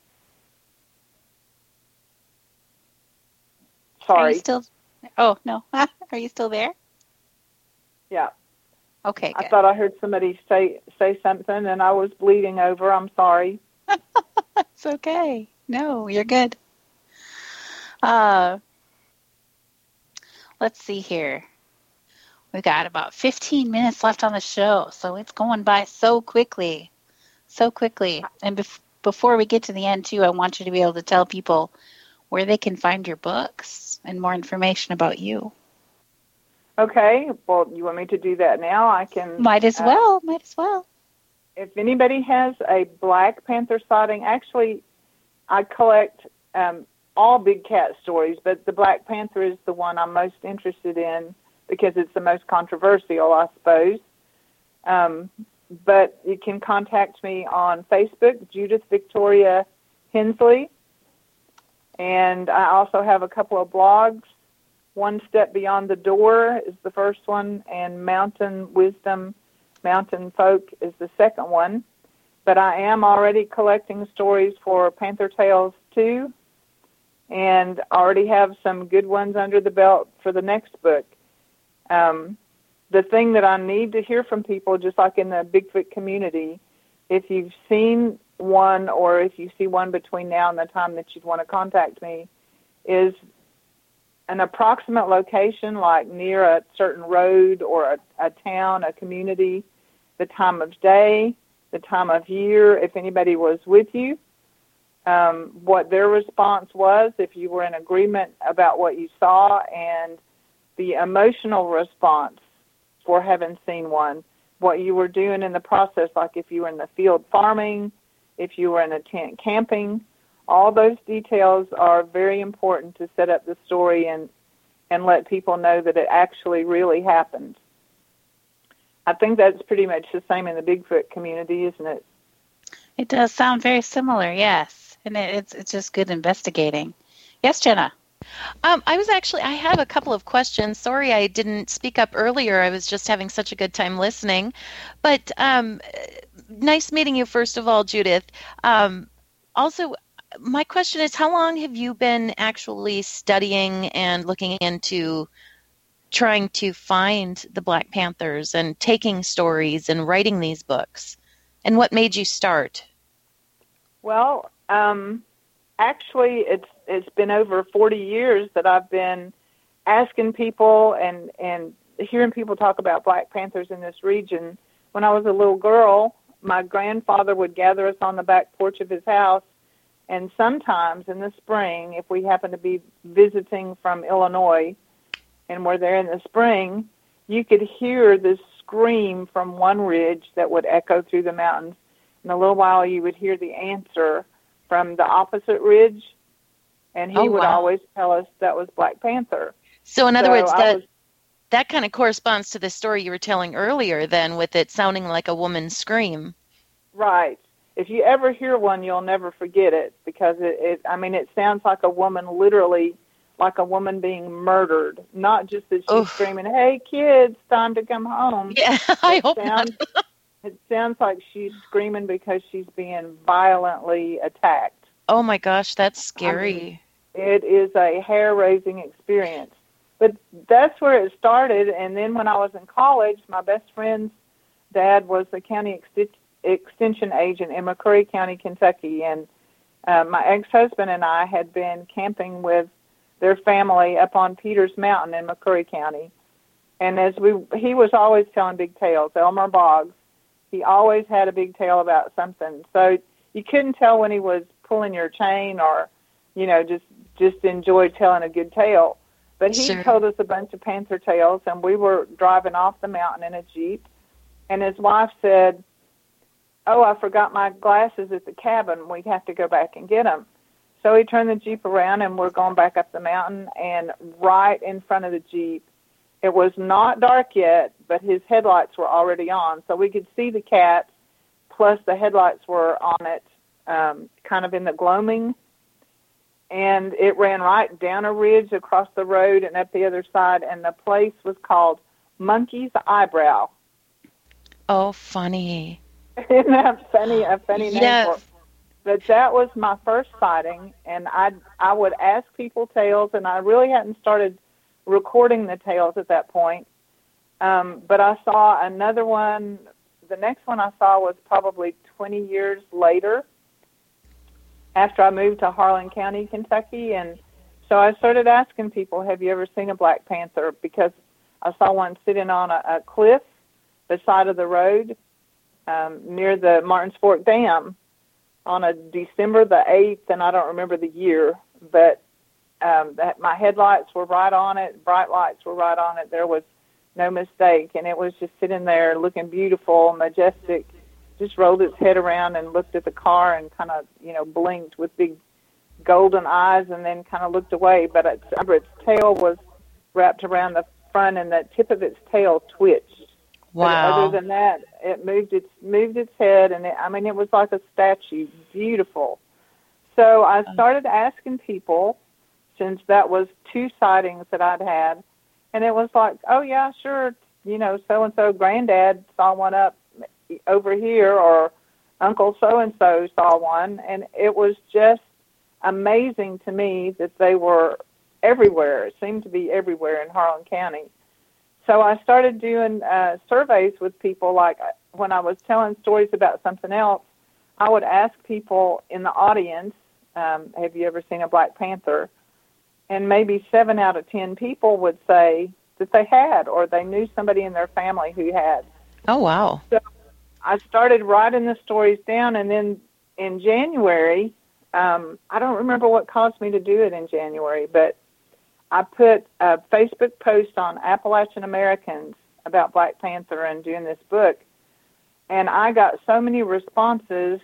Sorry. Are you still? Oh no, are you still there? Yeah. Okay. I good. thought I heard somebody say say something, and I was bleeding over. I'm sorry. It's okay. No, you're good. Uh, let's see here. We got about fifteen minutes left on the show, so it's going by so quickly, so quickly. And bef- before we get to the end, too, I want you to be able to tell people where they can find your books and more information about you. Okay. Well, you want me to do that now? I can. Might as uh, well. Might as well. If anybody has a Black Panther sighting, actually, I collect um, all big cat stories, but the Black Panther is the one I'm most interested in, because it's the most controversial, I suppose. Um, but you can contact me on Facebook, Judith Victoria Hensley. And I also have a couple of blogs. One Step Beyond the Door is the first one, and Mountain Wisdom, Mountain Folk is the second one. But I am already collecting stories for Panther Tales two, and already have some good ones under the belt for the next book. Um, the thing that I need to hear from people, just like in the Bigfoot community, if you've seen one, or if you see one between now and the time that you'd want to contact me, is an approximate location, like near a certain road or a, a town, a community, the time of day, the time of year, if anybody was with you, um, what their response was, if you were in agreement about what you saw, and the emotional response for having seen one, what you were doing in the process, like if you were in the field farming, if you were in a tent camping. All those details are very important to set up the story and, and let people know that it actually really happened. I think that's pretty much the same in the Bigfoot community, isn't it? It does sound very similar, yes. And it, it's it's just good investigating. Yes, Jenna? Um, I was actually, I have a couple of questions. Sorry I didn't speak up earlier. I was just having such a good time listening. But um, nice meeting you, first of all, Judith. Um, also, my question is, how long have you been actually studying and looking into trying to find the Black Panthers and taking stories and writing these books? And what made you start? Well, um, actually, it's it's been over forty years that I've been asking people and, and hearing people talk about Black Panthers in this region. When I was a little girl, my grandfather would gather us on the back porch of his house And sometimes in the spring, if we happen to be visiting from Illinois and we're there in the spring, you could hear this scream from one ridge that would echo through the mountains. In a little while, you would hear the answer from the opposite ridge, and he Oh, would wow. always tell us that was Black Panther. So in other So words, I that was- that kind of corresponds to the story you were telling earlier then, with it sounding like a woman's scream. Right. If you ever hear one, you'll never forget it, because it, it I mean, it sounds like a woman, literally like a woman being murdered, not just that she's Oof. screaming, "Hey, kids, time to come home." Yeah, I It hope sounds, not. It sounds like she's screaming because she's being violently attacked. Oh my gosh, that's scary. It is a hair-raising experience. But that's where it started, and then when I was in college, my best friend's dad was the county ex- extension agent in McCurry County, Kentucky, and uh, my ex-husband and I had been camping with their family up on Peters Mountain in McCurry County. And as we, he was always telling big tales, Elmer Boggs. He always had a big tale about something. So you couldn't tell when he was pulling your chain or, you know, just, just enjoyed telling a good tale. But he Sure. told us a bunch of panther tales, and we were driving off the mountain in a Jeep, and his wife said, "Oh, I forgot my glasses at the cabin. We'd have to go back and get them." So he turned the Jeep around, and we're going back up the mountain, and right in front of the Jeep, it was not dark yet, but his headlights were already on, so we could see the cat, plus the headlights were on it, um, kind of in the gloaming. And it ran right down a ridge across the road and up the other side, and the place was called Monkey's Eyebrow. Oh, funny. Isn't that funny? A funny name Yes. for it. But that was my first sighting, and I I would ask people tales, and I really hadn't started recording the tales at that point. Um, but I saw another one. The next one I saw was probably twenty years later, after I moved to Harlan County, Kentucky. And so I started asking people, "Have you ever seen a Black Panther?" Because I saw one sitting on a, a cliff beside of the road um, near the Martins Fork Dam on a December the eighth, and I don't remember the year, but um, that my headlights were right on it, bright lights were right on it. There was no mistake, and it was just sitting there looking beautiful, majestic, just rolled its head around and looked at the car and kind of, you know, blinked with big golden eyes and then kind of looked away. But its, its tail was wrapped around the front, and the tip of its tail twitched. But Wow. other than that, it moved its moved its head, and it, I mean, it was like a statue, beautiful. So I started asking people, since that was two sightings that I'd had, and it was like, oh yeah, sure, you know, so and so granddad saw one up over here, or Uncle so and so saw one, and it was just amazing to me that they were everywhere. It seemed to be everywhere in Harlan County. So I started doing uh, surveys with people. Like when I was telling stories about something else, I would ask people in the audience, um, have you ever seen a Black Panther? And maybe seven out of ten people would say that they had, or they knew somebody in their family who had. Oh, wow. So I started writing the stories down, and then in January, um, I don't remember what caused me to do it in January, but I put a Facebook post on Appalachian Americans about Black Panther and doing this book, and I got so many responses.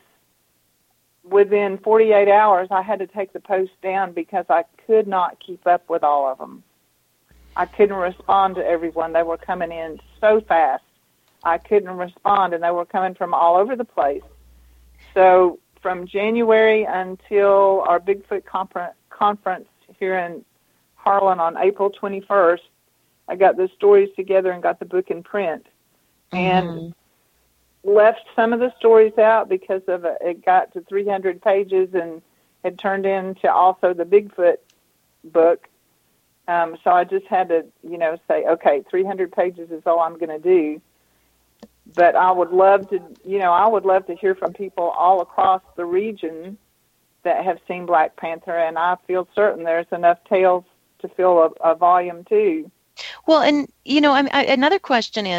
Within forty-eight hours, I had to take the post down because I could not keep up with all of them. I couldn't respond to everyone. They were coming in so fast. I couldn't respond, and they were coming from all over the place. So from January until our Bigfoot conference here in Harlan on April twenty-first, I got the stories together and got the book in print. Mm-hmm. And left some of the stories out because of it, it got to three hundred pages and had turned into also the Bigfoot book. Um, so I just had to, you know, say, okay, three hundred pages is all I'm going to do. But I would love to, you know, I would love to hear from people all across the region that have seen Black Panther, and I feel certain there's enough tales to fill a, a volume too. Well, and, you know, I, I, another question is,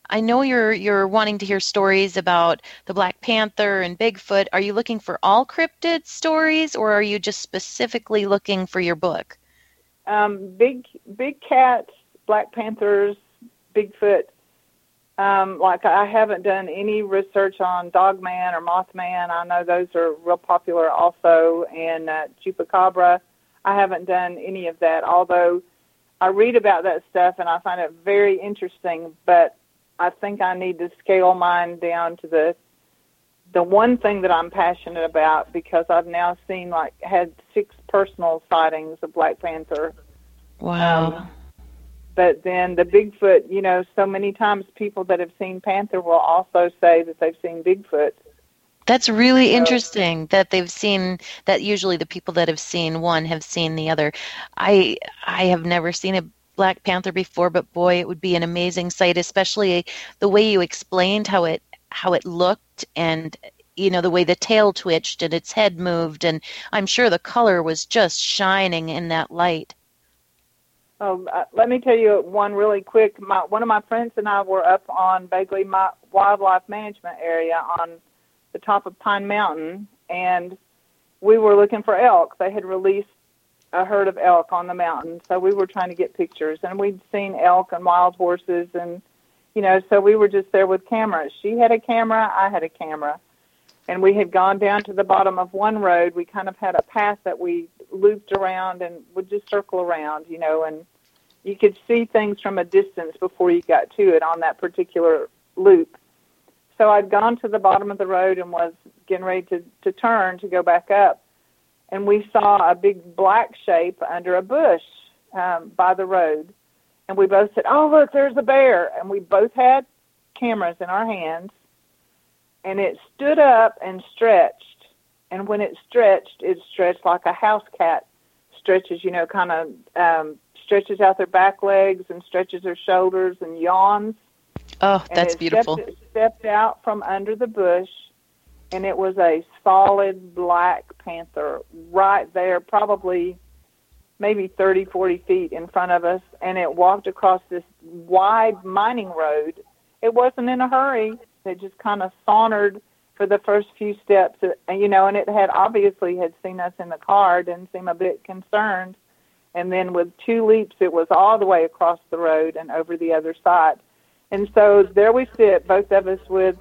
I know you're you're wanting to hear stories about the Black Panther and Bigfoot. Are you looking for all cryptid stories, or are you just specifically looking for your book? Um, big big cats, Black Panthers, Bigfoot. Um, like I haven't done any research on Dogman or Mothman. I know those are real popular also, and uh, Chupacabra. I haven't done any of that, although I read about that stuff and I find it very interesting, but I think I need to scale mine down to the the one thing that I'm passionate about, because I've now seen, like, had six personal sightings of Black Panther. Wow. Um, but then the Bigfoot, you know, so many times people that have seen Panther will also say that they've seen Bigfoot. That's really interesting that they've seen that. Usually the people that have seen one have seen the other. I I have never seen a Black Panther before, but boy, it would be an amazing sight, especially the way you explained how it how it looked, and you know, the way the tail twitched and its head moved, and I'm sure the color was just shining in that light. Oh, uh, let me tell you one really quick. My, one of my friends and I were up on Bagley my Wildlife Management Area on the top of Pine Mountain, and we were looking for elk. They had released a herd of elk on the mountain, so we were trying to get pictures, and we'd seen elk and wild horses, and you know, so we were just there with cameras. She had a camera, I had a camera, and we had gone down to the bottom of one road. We kind of had a path that we looped around and would just circle around, you know, and you could see things from a distance before you got to it on that particular loop. So I'd gone to the bottom of the road and was getting ready to, to turn to go back up, and we saw a big black shape under a bush um, by the road. And we both said, "Oh, look, there's a bear." And we both had cameras in our hands, and it stood up and stretched. And when it stretched, it stretched like a house cat stretches, you know, kind of um, stretches out their back legs and stretches their shoulders and yawns. Oh, that's and it beautiful. Stepped, it stepped out from under the bush, and it was a solid black panther right there, probably maybe thirty, forty feet in front of us, and it walked across this wide mining road. It wasn't in a hurry. It just kind of sauntered for the first few steps, and, you know, and it had obviously had seen us in the car, didn't seem a bit concerned. And then with two leaps, it was all the way across the road and over the other side. And so there we sit, both of us with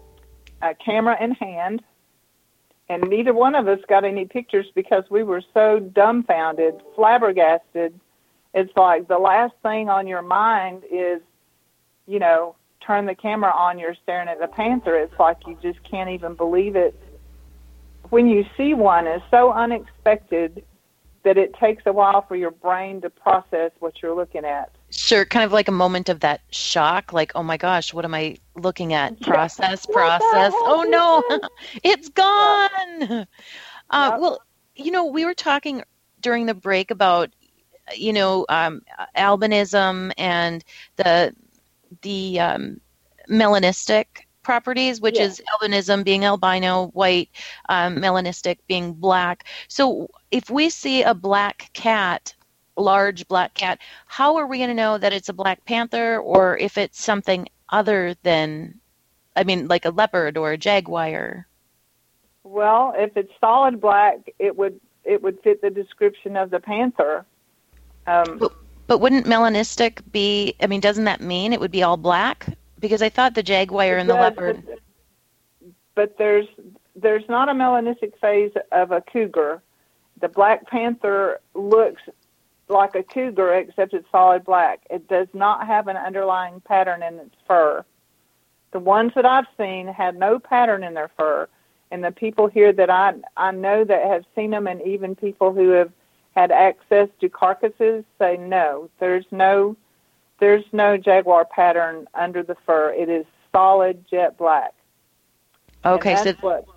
a camera in hand, and neither one of us got any pictures because we were so dumbfounded, flabbergasted. It's like the last thing on your mind is, you know, turn the camera on, you're staring at the panther. It's like you just can't even believe it. When you see one, it's so unexpected that it takes a while for your brain to process what you're looking at. Sure, kind of like a moment of that shock, like, oh my gosh, what am I looking at? Process, yeah. process. Oh no, it's gone. Uh, yep. Well, you know, we were talking during the break about, you know, um, albinism and the the um, melanistic properties, which yes. is albinism being albino, white, um, melanistic being black. So if we see a black cat, large black cat, how are we going to know that it's a Black Panther, or if it's something other than, I mean, like a leopard or a jaguar? Well, if it's solid black, it would it would fit the description of the panther. Um, but, but wouldn't melanistic be, I mean, doesn't that mean it would be all black? Because I thought the jaguar and the does, leopard. But, but there's there's not a melanistic phase of a cougar. The Black Panther looks like a cougar, except it's solid black. It does not have an underlying pattern in its fur. The ones that I've seen had no pattern in their fur, and the people here that I I know that have seen them, and even people who have had access to carcasses, say no, there's no there's no jaguar pattern under the fur. It is solid jet black. Okay, and that's so what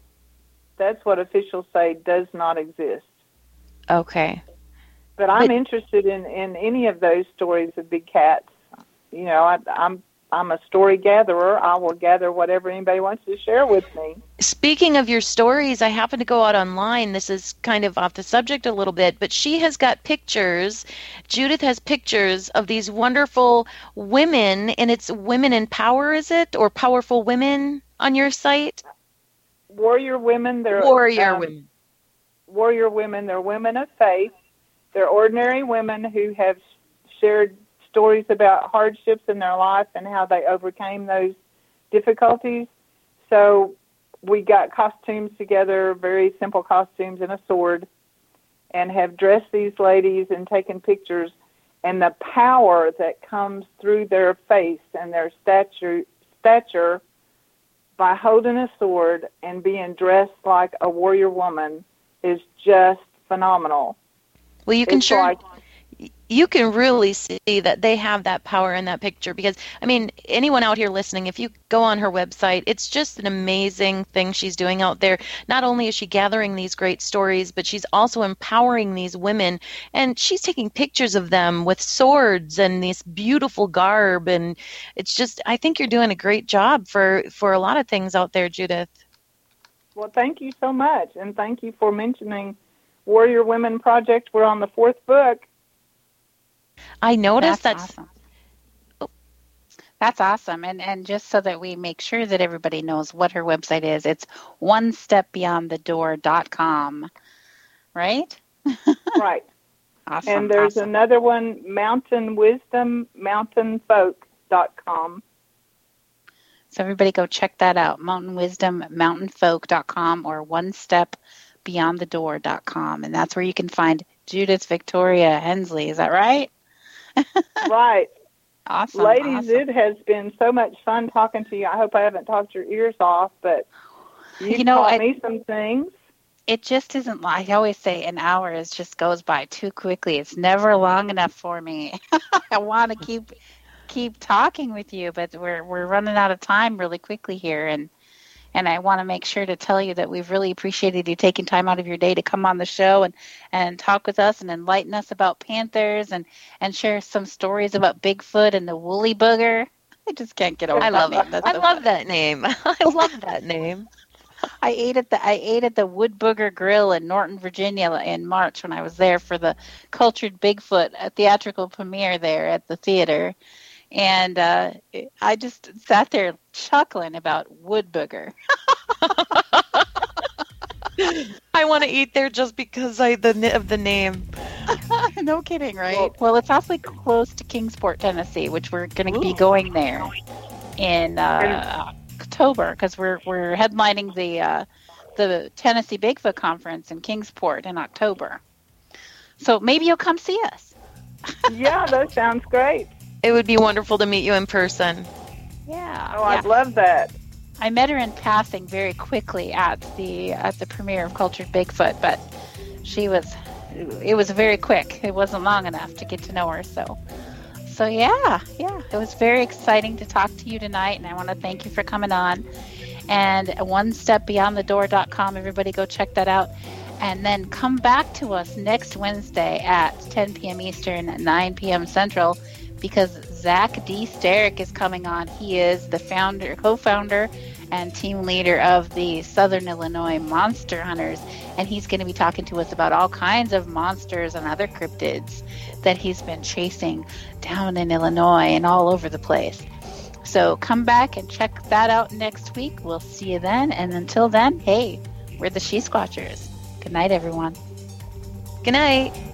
that's what officials say does not exist. Okay. But I'm but, interested in, in any of those stories of big cats. You know, I, I'm I'm a story gatherer. I will gather whatever anybody wants to share with me. Speaking of your stories, I happen to go out online. This is kind of off the subject a little bit, but she has got pictures. Judith has pictures of these wonderful women, and it's Women in Power, is it? Or Powerful Women on your site? Warrior women. They're, Warrior um, women. Warrior women. They're women of faith. They're ordinary women who have shared stories about hardships in their life and how they overcame those difficulties. So we got costumes together, very simple costumes and a sword, and have dressed these ladies and taken pictures. And the power that comes through their face and their stature, stature by holding a sword and being dressed like a warrior woman is just phenomenal. Well, you can It's sure like, you can really see that they have that power in that picture, because I mean, anyone out here listening, if you go on her website, it's just an amazing thing she's doing out there. Not only is she gathering these great stories, but she's also empowering these women, and she's taking pictures of them with swords and this beautiful garb, and it's just, I think you're doing a great job for for a lot of things out there, Judith. well, thank you so much, and thank you for mentioning Warrior Women Project. We're on the fourth book. I noticed That's that's, awesome. That's awesome. And and just so that we make sure that everybody knows what her website is, it's one step beyond the door dot com, right? Right. Awesome. And there's awesome. another one, Mountain Wisdom Mountain Folk dot com. So everybody go check that out, Mountain Wisdom Mountain Folk dot com or one step beyond the door dot com. And that's where you can find Judith Victoria Hensley. Is that right? Right. Awesome. Ladies, awesome. it has been so much fun talking to you. I hope I haven't talked your ears off, but you've You know, taught I- me some things. It just isn't, I always say an hour is just goes by too quickly. It's never long enough for me. I want to keep keep talking with you, but we're we're running out of time really quickly here, and and I want to make sure to tell you that we've really appreciated you taking time out of your day to come on the show and, and talk with us and enlighten us about panthers and, and share some stories about Bigfoot and the woolly booger. I just can't get over I that love name. it. That's I so love funny. that name. I love that name. I ate at the I ate at the Wood Booger Grill in Norton, Virginia in March when I was there for the Cultured Bigfoot theatrical premiere there at the theater. And uh, I just sat there chuckling about Wood Booger. I want to eat there just because I the of the name. No kidding, right? Well, it's awfully close to Kingsport, Tennessee, which we're going to be going there in uh, October because we're we're headlining the uh, the Tennessee Bigfoot Conference in Kingsport in October. So maybe you'll come see us. Yeah, that sounds great. It would be wonderful to meet you in person. Yeah. Oh, yeah. I'd love that. I met her in passing very quickly at the at the premiere of Cultured Bigfoot, but she was it was very quick. It wasn't long enough to get to know her. So, so yeah, yeah, it was very exciting to talk to you tonight, and I want to thank you for coming on. And one step beyond the door dot com, everybody go check that out. And then come back to us next Wednesday at ten p.m. Eastern, nine p.m. Central, because Zach D. Sterrick is coming on. He is the founder, co-founder, and team leader of the Southern Illinois Monster Hunters, and he's going to be talking to us about all kinds of monsters and other cryptids that he's been chasing down in Illinois and all over the place. So come back and check that out next week. We'll see you then, and until then, hey, we're the She Squatchers. Good night, everyone. Good night.